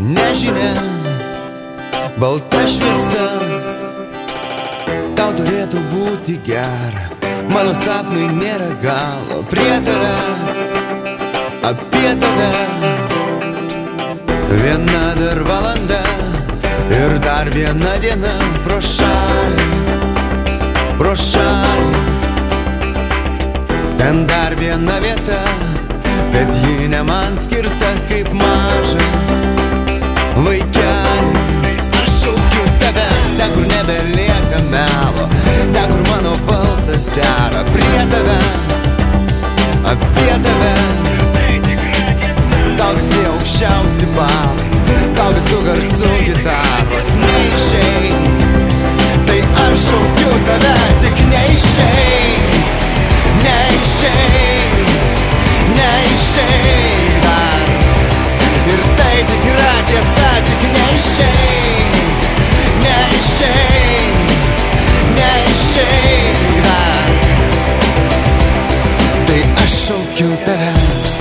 nežinia, balta šviesa. Tau turėtų būti gera, mano sapnui nėra galo. Prie tavęs, apie tave, viena dar valanda ir dar viena diena pro šalį, pro šalį. Ten dar viena vieta, bet ji ne man skirta, kaip mažas vaikelis. Aš šaukiu tave, ten kur nebelieka melo, ten kur mano balsas dera. Prie tavęs, apie tave, tau visi aukščiausi balai, tau visų garsų gitaros. Neišeik, tai aš šaukiu tave, tik neišeik, neišeik, neišeik dar. Ir tai tikra tiesa, tik neišeik, neišeik, neišeik dar. Tai aš šaukiu tave.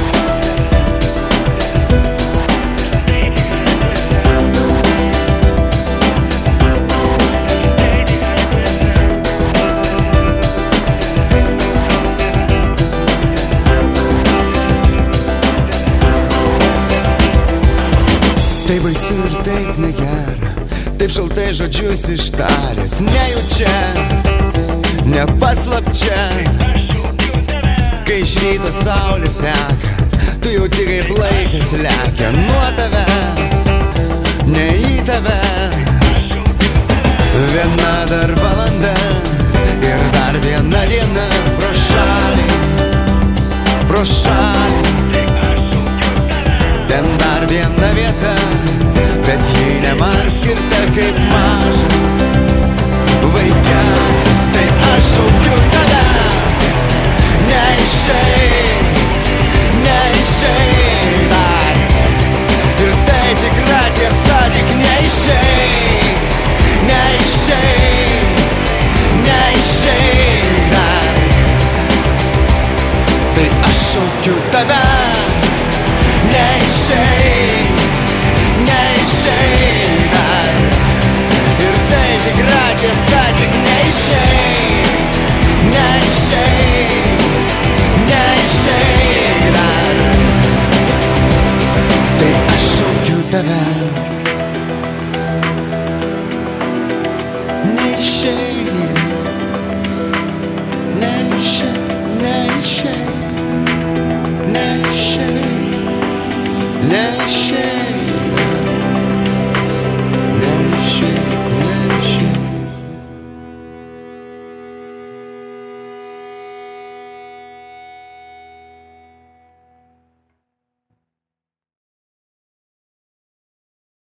Taip baisu ir taip negera, taip šaltai žodžius ištaręs, nejučia, nepaslapčia. Kai iš ryto saulė teka, tu jauti kaip laikas lekia nuo tavęs, ne į tave. Viena dar valanda ir dar viena diena pro šalį, pro šalį. Ten dar viena vieta, bet ji ne man skirta, kaip mažas vaikelis. Tai aš šaukiu tave, neišeik, neišeik dar. Ir tai tikra tiesa, tik neišeik, neišeik, neišeik dar. Tai aš šaukiu tave, neišeik, neišeik dar. Ir tai tikra tiesa, tik neišeik, neišeik.